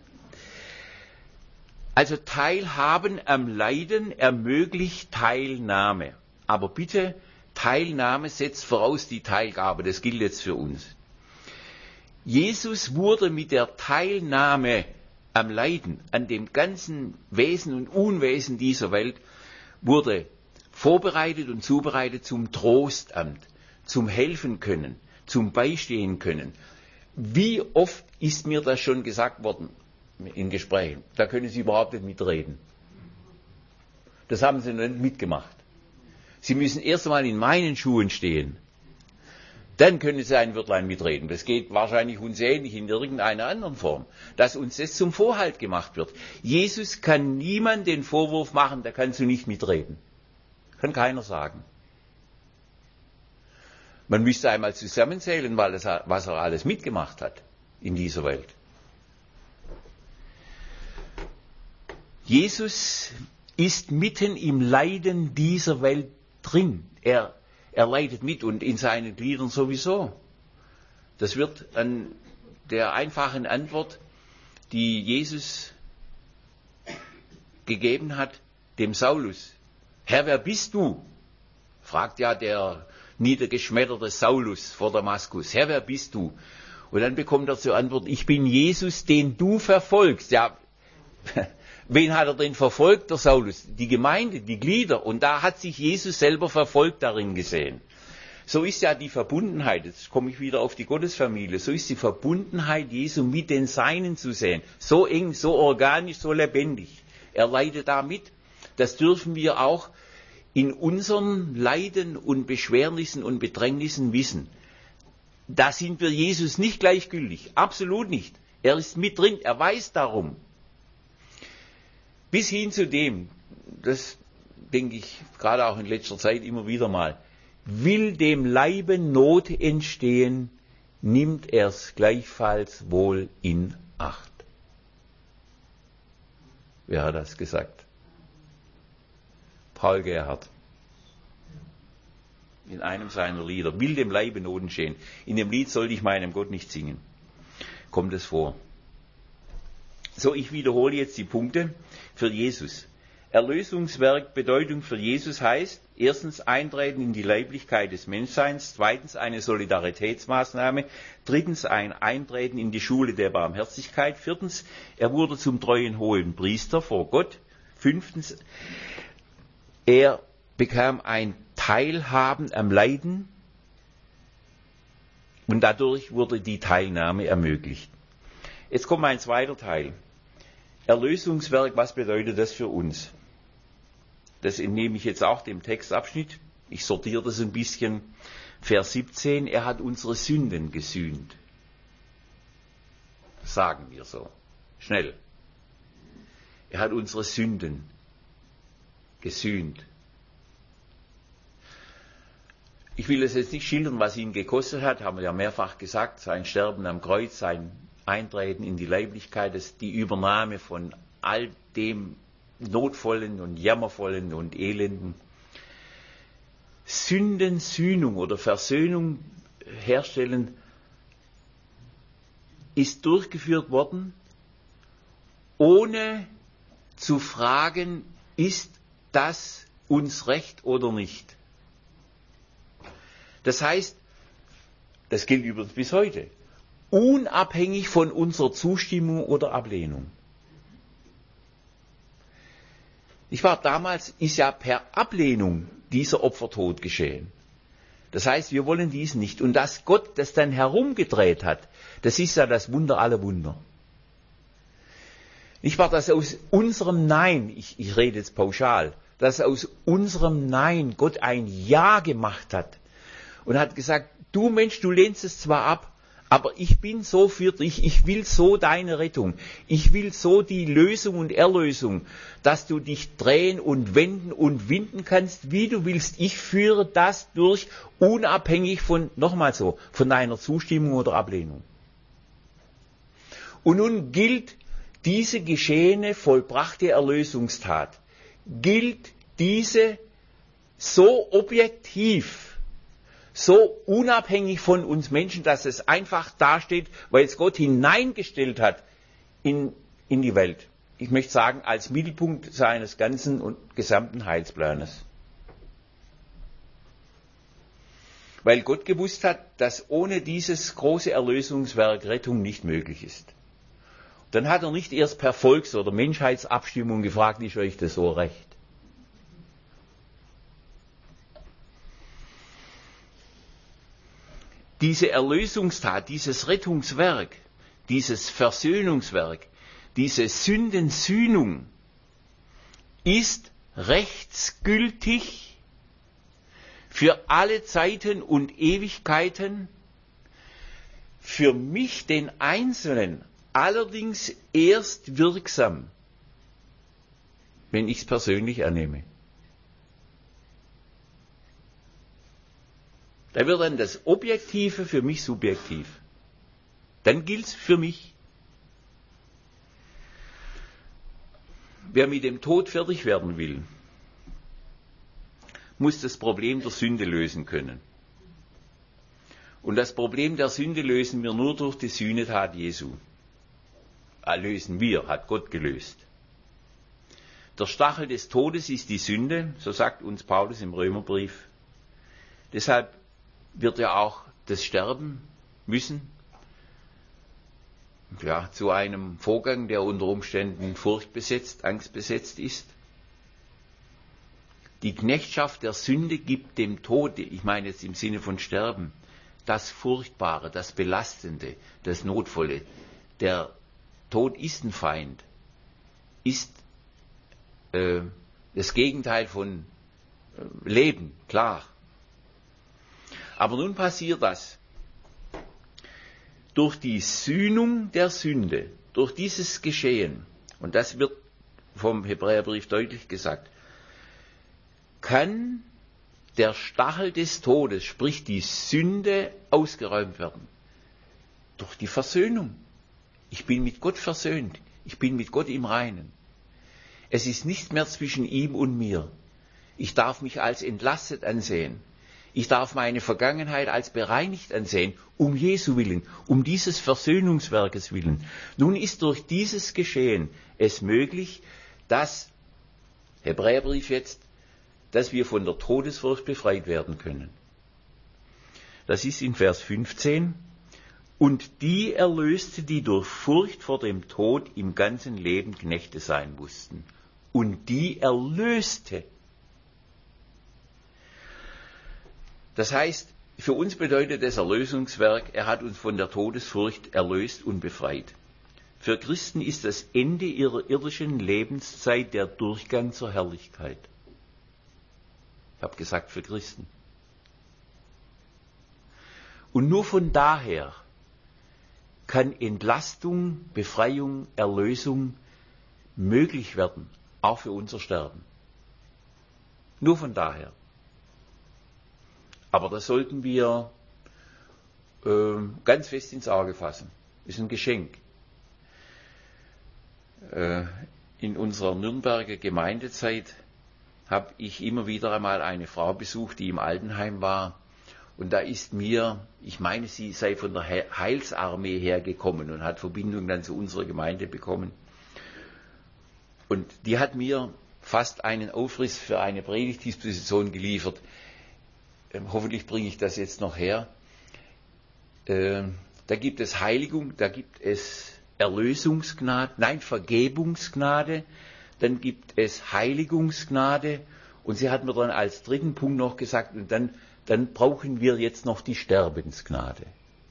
Also Teilhaben am Leiden ermöglicht Teilnahme. Aber bitte, Teilnahme setzt voraus die Teilgabe. Das gilt jetzt für uns. Jesus wurde mit der Teilnahme am Leiden, an dem ganzen Wesen und Unwesen dieser Welt, wurde vorbereitet und zubereitet zum Trostamt, zum Helfen können, zum Beistehen können. Wie oft ist mir das schon gesagt worden in Gesprächen? Da können Sie überhaupt nicht mitreden. Das haben Sie noch nicht mitgemacht. Sie müssen erst einmal in meinen Schuhen stehen. Dann können Sie ein Wörtlein mitreden. Das geht wahrscheinlich uns ähnlich in irgendeiner anderen Form, dass uns das zum Vorhalt gemacht wird. Jesus kann niemand den Vorwurf machen, da kannst du nicht mitreden. Kann keiner sagen. Man müsste einmal zusammenzählen, weil es, was er alles mitgemacht hat in dieser Welt. Jesus ist mitten im Leiden dieser Welt drin. Er Er leidet mit und in seinen Gliedern sowieso. Das wird an der einfachen Antwort, die Jesus gegeben hat, dem Saulus. Herr, wer bist du? Fragt ja der niedergeschmetterte Saulus vor Damaskus. Herr, wer bist du? Und dann bekommt er zur Antwort, ich bin Jesus, den du verfolgst. Ja, wen hat er denn verfolgt, der Saulus? Die Gemeinde, die Glieder. Und da hat sich Jesus selber verfolgt darin gesehen. So ist ja die Verbundenheit, jetzt komme ich wieder auf die Gottesfamilie, so ist die Verbundenheit Jesu mit den Seinen zu sehen. So eng, so organisch, so lebendig. Er leidet da mit. Das dürfen wir auch in unseren Leiden und Beschwernissen und Bedrängnissen wissen. Da sind wir Jesus nicht gleichgültig. Absolut nicht. Er ist mit drin. Er weiß darum. Bis hin zu dem, das denke ich gerade auch in letzter Zeit immer wieder mal, will dem Leibe Not entstehen, nimmt er's gleichfalls wohl in Acht. Wer hat das gesagt? Paul Gerhardt. In einem seiner Lieder. Will dem Leibe Not entstehen. In dem Lied sollte ich meinem Gott nicht singen. Kommt es vor. So, ich wiederhole jetzt die Punkte für Jesus. Erlösungswerk, Bedeutung für Jesus heißt, erstens Eintreten in die Leiblichkeit des Menschseins, zweitens eine Solidaritätsmaßnahme, drittens ein Eintreten in die Schule der Barmherzigkeit, viertens, er wurde zum treuen hohen Priester vor Gott, fünftens, er bekam ein Teilhaben am Leiden und dadurch wurde die Teilnahme ermöglicht. Jetzt kommt ein zweiter Teil. Erlösungswerk, was bedeutet das für uns? Das entnehme ich jetzt auch dem Textabschnitt. Ich sortiere das ein bisschen. Vers siebzehn, er hat unsere Sünden gesühnt. Das sagen wir so. Schnell. Er hat unsere Sünden gesühnt. Ich will es jetzt nicht schildern, was ihn gekostet hat, haben wir ja mehrfach gesagt, sein Sterben am Kreuz, sein Eintreten in die Leiblichkeit, das, die Übernahme von all dem Notvollen und Jammervollen und Elenden. Sündensühnung oder Versöhnung herstellen ist durchgeführt worden, ohne zu fragen, ist das uns recht oder nicht. Das heißt, das gilt übrigens bis heute, unabhängig von unserer Zustimmung oder Ablehnung. Ich war damals, ist ja per Ablehnung dieser Opfertod geschehen. Das heißt, wir wollen dies nicht. Und dass Gott das dann herumgedreht hat, das ist ja das Wunder aller Wunder. Nicht wahr, dass aus unserem Nein, ich, ich rede jetzt pauschal, dass aus unserem Nein Gott ein Ja gemacht hat und hat gesagt, du Mensch, du lehnst es zwar ab, aber ich bin so für dich, ich will so deine Rettung, ich will so die Lösung und Erlösung, dass du dich drehen und wenden und winden kannst, wie du willst. Ich führe das durch, unabhängig von, nochmal so, von deiner Zustimmung oder Ablehnung. Und nun gilt diese geschehene, vollbrachte Erlösungstat, gilt diese so objektiv, so unabhängig von uns Menschen, dass es einfach dasteht, weil es Gott hineingestellt hat in, in die Welt. Ich möchte sagen, als Mittelpunkt seines ganzen und gesamten Heilsplanes. Weil Gott gewusst hat, dass ohne dieses große Erlösungswerk Rettung nicht möglich ist. Dann hat er nicht erst per Volks- oder Menschheitsabstimmung gefragt, ist euch das so recht? Diese Erlösungstat, dieses Rettungswerk, dieses Versöhnungswerk, diese Sündensühnung ist rechtsgültig für alle Zeiten und Ewigkeiten, für mich den Einzelnen allerdings erst wirksam, wenn ich es persönlich annehme. Da wird dann das Objektive für mich subjektiv. Dann gilt es für mich. Wer mit dem Tod fertig werden will, muss das Problem der Sünde lösen können. Und das Problem der Sünde lösen wir nur durch die Sühnetat Jesu. Lösen wir, hat Gott gelöst. Der Stachel des Todes ist die Sünde, so sagt uns Paulus im Römerbrief. Deshalb wird er auch das Sterben müssen, ja, zu einem Vorgang, der unter Umständen furchtbesetzt, angstbesetzt ist. Die Knechtschaft der Sünde gibt dem Tod, ich meine jetzt im Sinne von Sterben, das Furchtbare, das Belastende, das Notvolle. Der Tod ist ein Feind, ist äh, das Gegenteil von äh, Leben, klar. Aber nun passiert das. Durch die Sühnung der Sünde, durch dieses Geschehen, und das wird vom Hebräerbrief deutlich gesagt, kann der Stachel des Todes, sprich die Sünde, ausgeräumt werden. Durch die Versöhnung. Ich bin mit Gott versöhnt. Ich bin mit Gott im Reinen. Es ist nichts mehr zwischen ihm und mir. Ich darf mich als entlastet ansehen. Ich darf meine Vergangenheit als bereinigt ansehen, um Jesu willen, um dieses Versöhnungswerkes willen. Nun ist durch dieses Geschehen es möglich, dass, Hebräerbrief jetzt, dass wir von der Todesfurcht befreit werden können. Das ist in Vers fünfzehn. Und die erlöste, die durch Furcht vor dem Tod im ganzen Leben Knechte sein mussten. Und die erlöste. Das heißt, für uns bedeutet das Erlösungswerk, er hat uns von der Todesfurcht erlöst und befreit. Für Christen ist das Ende ihrer irdischen Lebenszeit der Durchgang zur Herrlichkeit. Ich habe gesagt, für Christen. Und nur von daher kann Entlastung, Befreiung, Erlösung möglich werden, auch für unser Sterben. Nur von daher. Aber das sollten wir äh, ganz fest ins Auge fassen. Das ist ein Geschenk. Äh, in unserer Nürnberger Gemeindezeit habe ich immer wieder einmal eine Frau besucht, die im Altenheim war. Und da ist mir, ich meine, sie sei von der Heilsarmee hergekommen und hat Verbindung dann zu unserer Gemeinde bekommen. Und die hat mir fast einen Aufriss für eine Predigtdisposition geliefert. Ähm, hoffentlich bringe ich das jetzt noch her. Ähm, da gibt es Heiligung, da gibt es Erlösungsgnade, nein, Vergebungsgnade, dann gibt es Heiligungsgnade und sie hat mir dann als dritten Punkt noch gesagt, und dann, dann brauchen wir jetzt noch die Sterbensgnade.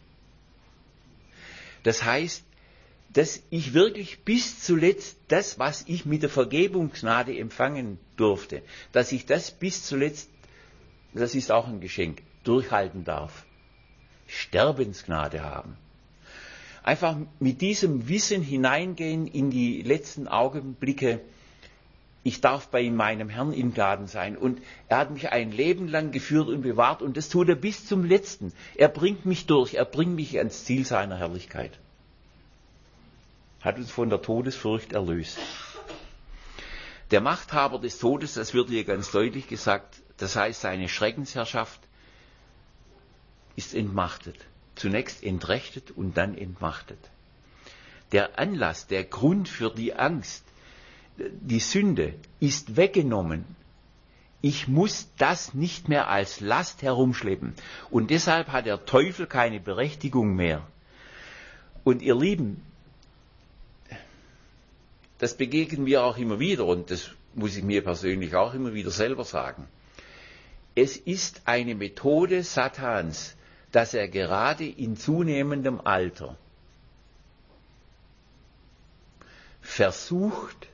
Das heißt, dass ich wirklich bis zuletzt das, was ich mit der Vergebungsgnade empfangen durfte, dass ich das bis zuletzt, das ist auch ein Geschenk, durchhalten darf. Sterbensgnade haben. Einfach mit diesem Wissen hineingehen in die letzten Augenblicke. Ich darf bei meinem Herrn im Gnaden sein. Und er hat mich ein Leben lang geführt und bewahrt. Und das tut er bis zum Letzten. Er bringt mich durch. Er bringt mich ans Ziel seiner Herrlichkeit. Hat uns von der Todesfurcht erlöst. Der Machthaber des Todes, das wird hier ganz deutlich gesagt, das heißt, seine Schreckensherrschaft ist entmachtet. Zunächst entrechtet und dann entmachtet. Der Anlass, der Grund für die Angst, die Sünde ist weggenommen. Ich muss das nicht mehr als Last herumschleppen. Und deshalb hat der Teufel keine Berechtigung mehr. Und ihr Lieben, das begegnen wir auch immer wieder, und das muss ich mir persönlich auch immer wieder selber sagen. Es ist eine Methode Satans, dass er gerade in zunehmendem Alter versucht,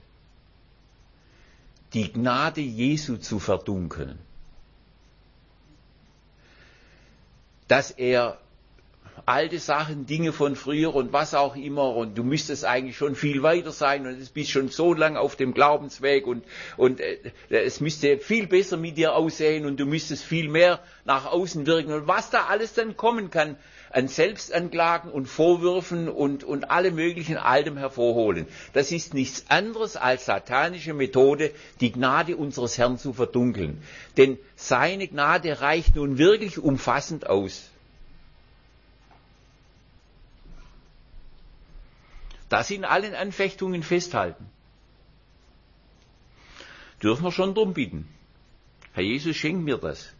die Gnade Jesu zu verdunkeln. Dass er alte Sachen, Dinge von früher und was auch immer, und du müsstest eigentlich schon viel weiter sein und du bist schon so lang auf dem Glaubensweg und, und äh, es müsste viel besser mit dir aussehen und du müsstest viel mehr nach außen wirken und was da alles dann kommen kann an Selbstanklagen und Vorwürfen und, und alle möglichen Altem hervorholen. Das ist nichts anderes als satanische Methode, die Gnade unseres Herrn zu verdunkeln. Denn seine Gnade reicht nun wirklich umfassend aus. Das in allen Anfechtungen festhalten. Dürfen wir schon drum bitten. Herr Jesus, schenk mir das.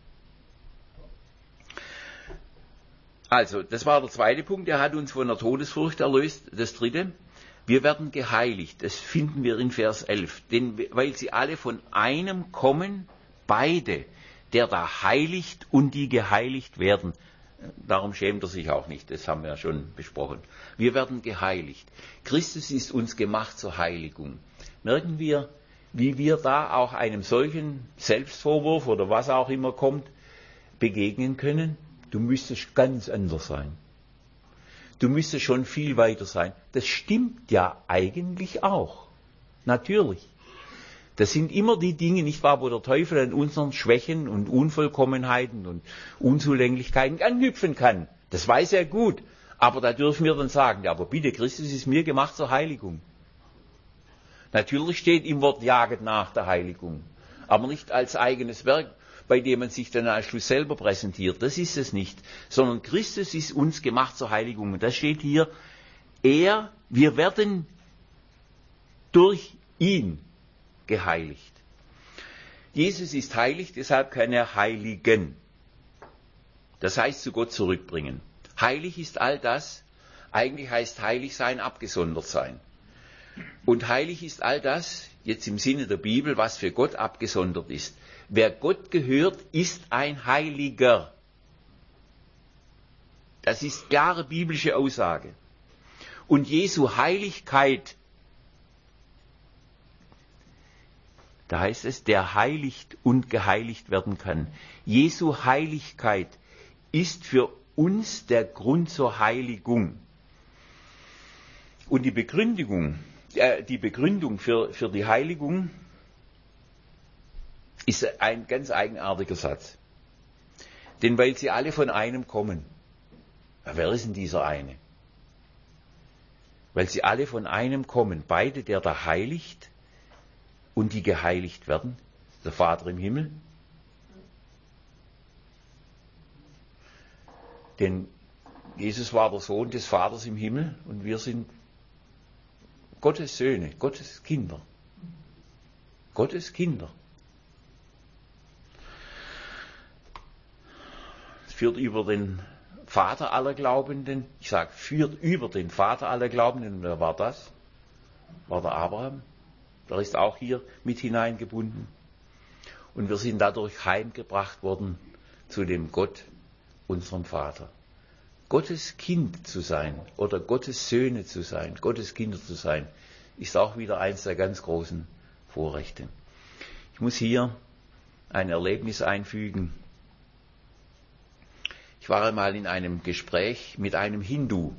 Also, das war der zweite Punkt. Er hat uns von der Todesfurcht erlöst. Das dritte, wir werden geheiligt. Das finden wir in Vers elf. Denn, weil sie alle von einem kommen, beide, der da heiligt und die geheiligt werden. Darum schämt er sich auch nicht, das haben wir ja schon besprochen. Wir werden geheiligt. Christus ist uns gemacht zur Heiligung. Merken wir, wie wir da auch einem solchen Selbstvorwurf oder was auch immer kommt, begegnen können? Du müsstest ganz anders sein. Du müsstest schon viel weiter sein. Das stimmt ja eigentlich auch. Natürlich. Das sind immer die Dinge, nicht wahr, wo der Teufel an unseren Schwächen und Unvollkommenheiten und Unzulänglichkeiten anknüpfen kann. Das weiß er gut. Aber da dürfen wir dann sagen, ja, aber bitte, Christus ist mir gemacht zur Heiligung. Natürlich steht im Wort, jaget nach der Heiligung. Aber nicht als eigenes Werk, bei dem man sich dann als Schluss selber präsentiert. Das ist es nicht. Sondern Christus ist uns gemacht zur Heiligung. Und das steht hier, er, wir werden durch ihn geheiligt. Jesus ist heilig, deshalb kann er heiligen. Das heißt zu Gott zurückbringen. Heilig ist all das, eigentlich heißt heilig sein, abgesondert sein. Und heilig ist all das, jetzt im Sinne der Bibel, was für Gott abgesondert ist. Wer Gott gehört, ist ein Heiliger. Das ist klare biblische Aussage. Und Jesu Heiligkeit, da heißt es, der heiligt und geheiligt werden kann. Jesu Heiligkeit ist für uns der Grund zur Heiligung. Und die Begründung, äh, die Begründung für, für die Heiligung ist ein ganz eigenartiger Satz. Denn weil sie alle von einem kommen. Ja, wer ist denn dieser eine? Weil sie alle von einem kommen, beide, der da heiligt und die geheiligt werden, der Vater im Himmel. Denn Jesus war der Sohn des Vaters im Himmel und wir sind Gottes Söhne, Gottes Kinder. Gottes Kinder. Es führt über den Vater aller Glaubenden, ich sage, führt über den Vater aller Glaubenden, und wer war das? War der Abraham. Der ist auch hier mit hineingebunden. Und wir sind dadurch heimgebracht worden zu dem Gott, unserem Vater. Gottes Kind zu sein oder Gottes Söhne zu sein, Gottes Kinder zu sein, ist auch wieder eins der ganz großen Vorrechte. Ich muss hier ein Erlebnis einfügen. Ich war einmal in einem Gespräch mit einem Hindu.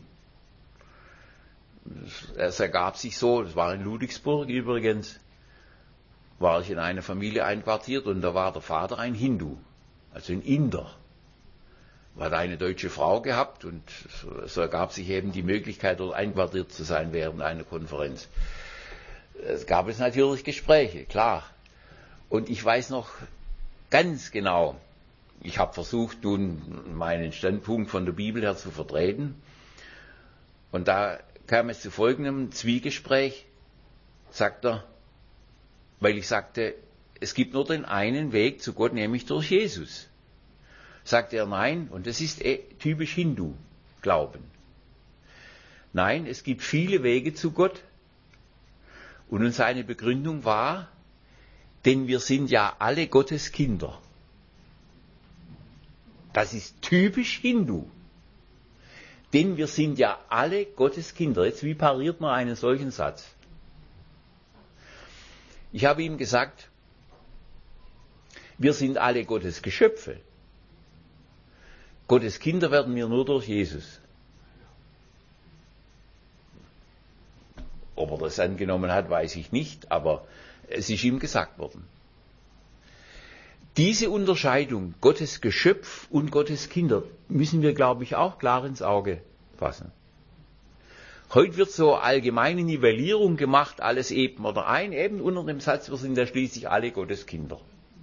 Es ergab sich so, das war in Ludwigsburg übrigens, war ich in eine Familie einquartiert und da war der Vater ein Hindu, also ein Inder. Hat eine deutsche Frau gehabt und so ergab sich eben die Möglichkeit, dort einquartiert zu sein während einer Konferenz. Es gab es natürlich Gespräche, klar. Und ich weiß noch ganz genau, ich habe versucht, nun meinen Standpunkt von der Bibel her zu vertreten. Und da kam es zu folgendem Zwiegespräch, sagt er, weil ich sagte, es gibt nur den einen Weg zu Gott, nämlich durch Jesus. Sagt er nein, und das ist typisch Hindu-Glauben. Nein, es gibt viele Wege zu Gott. Und seine Begründung war, denn wir sind ja alle Gottes Kinder. Das ist typisch Hindu. Denn wir sind ja alle Gottes Kinder. Jetzt, wie pariert man einen solchen Satz? Ich habe ihm gesagt, wir sind alle Gottes Geschöpfe. Gottes Kinder werden wir nur durch Jesus. Ob er das angenommen hat, weiß ich nicht, aber es ist ihm gesagt worden. Diese Unterscheidung, Gottes Geschöpf und Gottes Kinder, müssen wir, glaube ich, auch klar ins Auge fassen. Heute wird so allgemeine Nivellierung gemacht, alles eben oder ein, eben unter dem Satz, wir sind ja schließlich alle Gottes Kinder.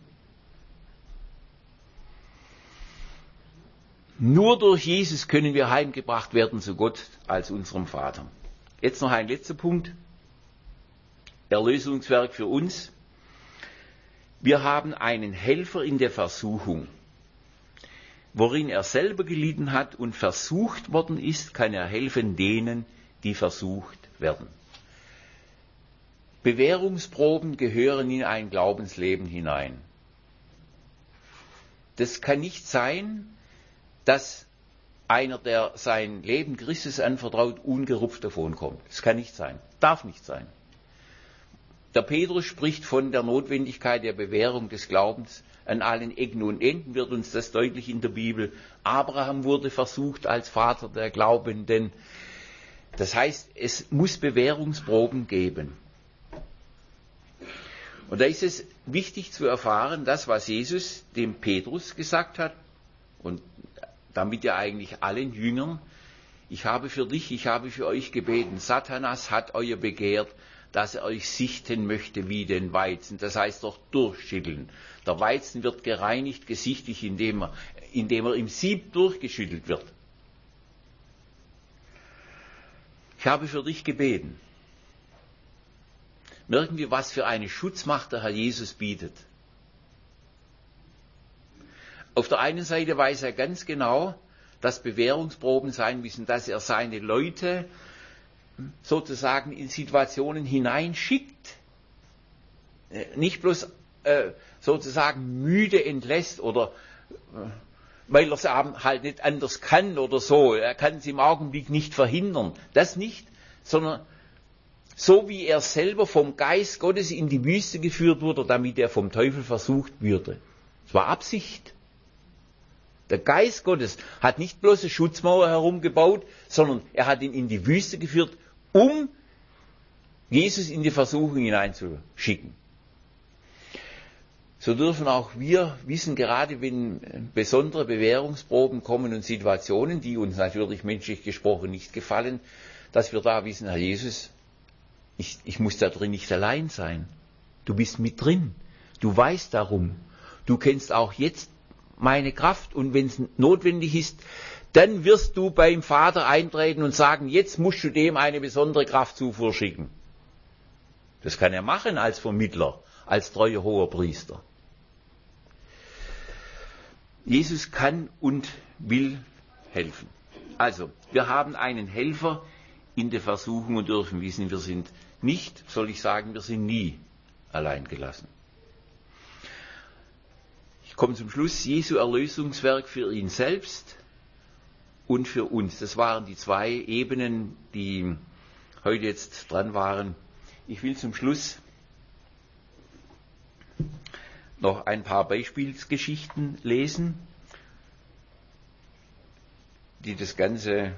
Nur durch Jesus können wir heimgebracht werden zu Gott als unserem Vater. Jetzt noch ein letzter Punkt. Erlösungswerk für uns. Wir haben einen Helfer in der Versuchung. Worin er selber gelitten hat und versucht worden ist, kann er helfen denen, die versucht werden. Bewährungsproben gehören in ein Glaubensleben hinein. Das kann nicht sein, dass einer, der sein Leben Christus anvertraut, ungerupft davonkommt. Das kann nicht sein. Darf nicht sein. Der Petrus spricht von der Notwendigkeit der Bewährung des Glaubens an allen Ecken und Enden, wird uns das deutlich in der Bibel. Abraham wurde versucht als Vater der Glaubenden. Das heißt, es muss Bewährungsproben geben. Und da ist es wichtig zu erfahren, das, was Jesus dem Petrus gesagt hat, und damit ja eigentlich allen Jüngern, ich habe für dich, ich habe für euch gebeten, Satanas hat euer begehrt, dass er euch sichten möchte wie den Weizen, das heißt doch durchschütteln. Der Weizen wird gereinigt gesichtlich, indem er, indem er im Sieb durchgeschüttelt wird. Ich habe für dich gebeten. Merken wir, was für eine Schutzmacht der Herr Jesus bietet. Auf der einen Seite weiß er ganz genau, dass Bewährungsproben sein müssen, dass er seine Leute sozusagen in Situationen hineinschickt, nicht bloß äh, sozusagen müde entlässt oder äh, weil er es halt nicht anders kann oder so, er kann es im Augenblick nicht verhindern, das nicht, sondern so wie er selber vom Geist Gottes in die Wüste geführt wurde, damit er vom Teufel versucht würde. Das war Absicht. Der Geist Gottes hat nicht bloß eine Schutzmauer herumgebaut, sondern er hat ihn in die Wüste geführt, um Jesus in die Versuchung hineinzuschicken. So dürfen auch wir wissen, gerade wenn besondere Bewährungsproben kommen und Situationen, die uns natürlich menschlich gesprochen nicht gefallen, dass wir da wissen, Herr Jesus, ich, ich muss da drin nicht allein sein. Du bist mit drin. Du weißt darum. Du kennst auch jetzt meine Kraft und wenn es notwendig ist, dann wirst du beim Vater eintreten und sagen, jetzt musst du dem eine besondere Kraftzufuhr schicken. Das kann er machen als Vermittler, als treuer hoher Priester. Jesus kann und will helfen. Also, wir haben einen Helfer in der Versuchung und dürfen wissen, wir sind nicht, soll ich sagen, wir sind nie allein gelassen. Ich komme zum Schluss. Jesu Erlösungswerk für ihn selbst und für uns. Das waren die zwei Ebenen, die heute jetzt dran waren. Ich will zum Schluss noch ein paar Beispielsgeschichten lesen, die das Ganze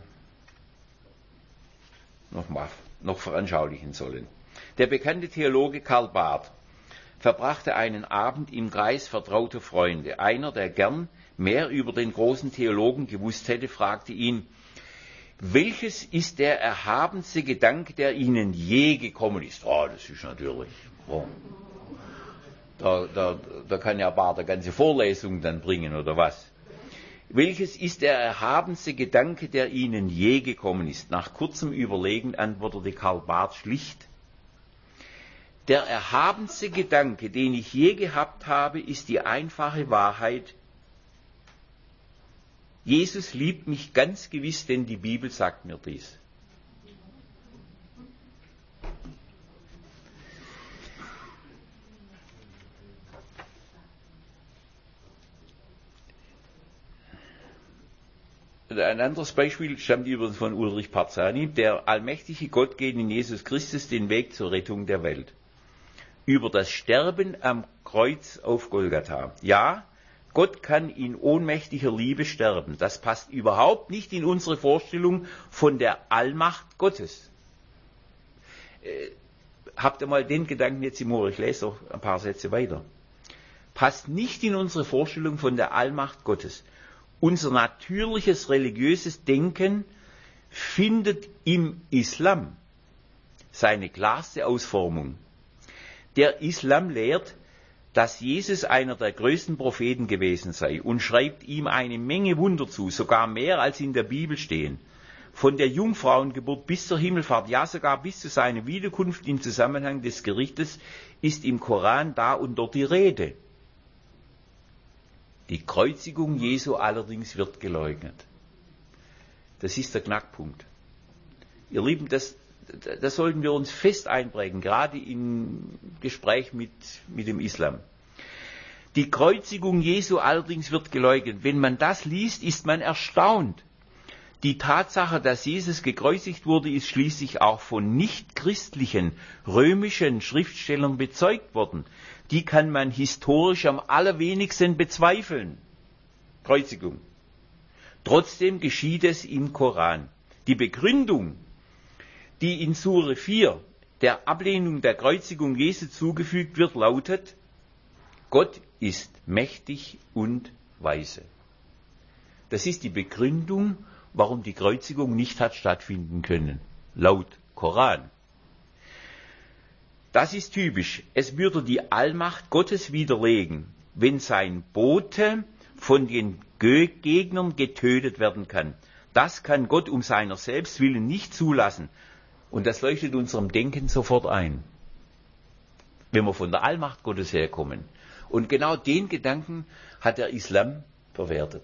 noch, mal, noch veranschaulichen sollen. Der bekannte Theologe Karl Barth verbrachte einen Abend im Kreis vertrauter Freunde. Einer, der gern mehr über den großen Theologen gewusst hätte, fragte ihn, welches ist der erhabenste Gedanke, der Ihnen je gekommen ist? Oh, das ist natürlich... Oh. Da, da, da kann ja Barth eine ganze Vorlesung dann bringen, oder was? Welches ist der erhabenste Gedanke, der Ihnen je gekommen ist? Nach kurzem Überlegen antwortete Karl Barth schlicht, der erhabenste Gedanke, den ich je gehabt habe, ist die einfache Wahrheit, Jesus liebt mich ganz gewiss, denn die Bibel sagt mir dies. Ein anderes Beispiel stammt übrigens von Ulrich Parzani. Der allmächtige Gott geht in Jesus Christus den Weg zur Rettung der Welt. Über das Sterben am Kreuz auf Golgatha. Ja, Gott kann in ohnmächtiger Liebe sterben. Das passt überhaupt nicht in unsere Vorstellung von der Allmacht Gottes. Äh, habt ihr mal den Gedanken jetzt im Ohr? Ich lese noch ein paar Sätze weiter. Passt nicht in unsere Vorstellung von der Allmacht Gottes. Unser natürliches religiöses Denken findet im Islam seine klarste Ausformung. Der Islam lehrt, dass Jesus einer der größten Propheten gewesen sei und schreibt ihm eine Menge Wunder zu, sogar mehr als in der Bibel stehen. Von der Jungfrauengeburt bis zur Himmelfahrt, ja sogar bis zu seiner Wiederkunft im Zusammenhang des Gerichtes ist im Koran da und dort die Rede. Die Kreuzigung Jesu allerdings wird geleugnet. Das ist der Knackpunkt. Ihr Lieben, das, das sollten wir uns fest einprägen, gerade im Gespräch mit, mit dem Islam. Die Kreuzigung Jesu allerdings wird geleugnet. Wenn man das liest, ist man erstaunt. Die Tatsache, dass Jesus gekreuzigt wurde, ist schließlich auch von nichtchristlichen römischen Schriftstellern bezeugt worden. Die kann man historisch am allerwenigsten bezweifeln. Kreuzigung. Trotzdem geschieht es im Koran. Die Begründung, die in Sure vier der Ablehnung der Kreuzigung Jesu zugefügt wird, lautet, Gott ist mächtig und weise. Das ist die Begründung, warum die Kreuzigung nicht hat stattfinden können, laut Koran. Das ist typisch. Es würde die Allmacht Gottes widerlegen, wenn sein Bote von den Gegnern getötet werden kann. Das kann Gott um seiner selbst willen nicht zulassen. Und das leuchtet unserem Denken sofort ein, wenn wir von der Allmacht Gottes herkommen. Und genau den Gedanken hat der Islam verwertet.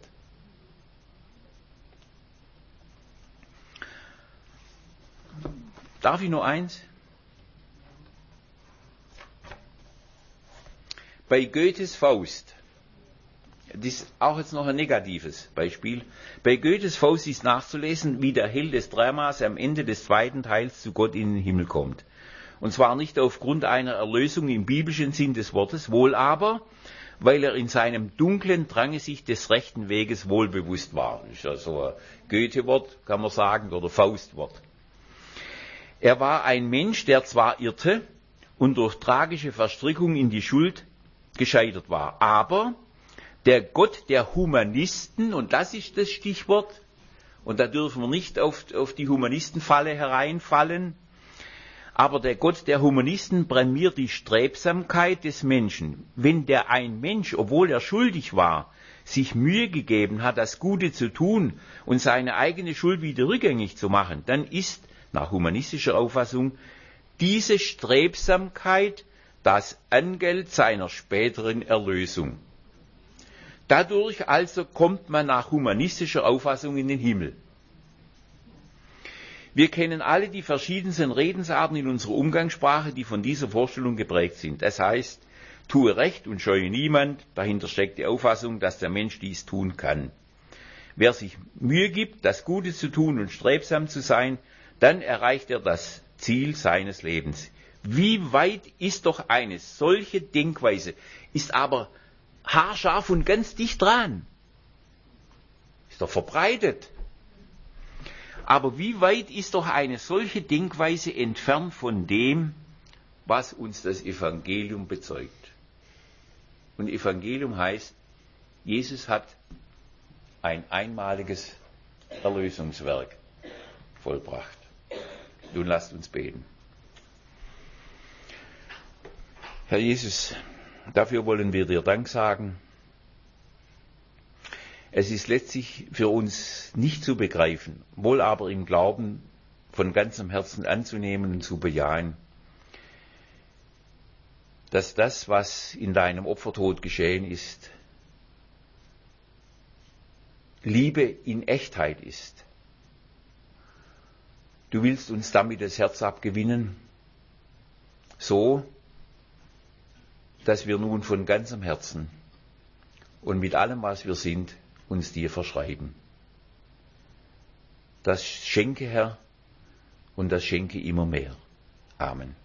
Darf ich nur eins? Bei Goethes Faust das ist auch jetzt noch ein negatives Beispiel. Bei Goethes Faust ist nachzulesen, wie der Held des Dramas am Ende des zweiten Teils zu Gott in den Himmel kommt. Und zwar nicht aufgrund einer Erlösung im biblischen Sinn des Wortes, wohl aber, weil er in seinem dunklen Drange sich des rechten Weges wohlbewusst war. Das ist ja so ein Goethe-Wort, kann man sagen, oder Faustwort. Er war ein Mensch, der zwar irrte und durch tragische Verstrickung in die Schuld gescheitert war, aber der Gott der Humanisten, und das ist das Stichwort, und da dürfen wir nicht auf, auf die Humanistenfalle hereinfallen, aber der Gott der Humanisten prämiert die Strebsamkeit des Menschen. Wenn der ein Mensch, obwohl er schuldig war, sich Mühe gegeben hat, das Gute zu tun und seine eigene Schuld wieder rückgängig zu machen, dann ist nach humanistischer Auffassung diese Strebsamkeit das Angeld seiner späteren Erlösung. Dadurch also kommt man nach humanistischer Auffassung in den Himmel. Wir kennen alle die verschiedensten Redensarten in unserer Umgangssprache, die von dieser Vorstellung geprägt sind. Das heißt, tue Recht und scheue niemand, dahinter steckt die Auffassung, dass der Mensch dies tun kann. Wer sich Mühe gibt, das Gute zu tun und strebsam zu sein, dann erreicht er das Ziel seines Lebens. Wie weit ist doch eine solche Denkweise, ist aber haarscharf und ganz dicht dran. Ist doch verbreitet. Aber wie weit ist doch eine solche Denkweise entfernt von dem, was uns das Evangelium bezeugt? Und Evangelium heißt, Jesus hat ein einmaliges Erlösungswerk vollbracht. Nun lasst uns beten. Herr Jesus, dafür wollen wir dir Dank sagen. Es ist letztlich für uns nicht zu begreifen, wohl aber im Glauben von ganzem Herzen anzunehmen und zu bejahen, dass das, was in deinem Opfertod geschehen ist, Liebe in Echtheit ist. Du willst uns damit das Herz abgewinnen, so, dass wir nun von ganzem Herzen und mit allem, was wir sind, uns dir verschreiben. Das schenke, Herr, und das schenke immer mehr. Amen.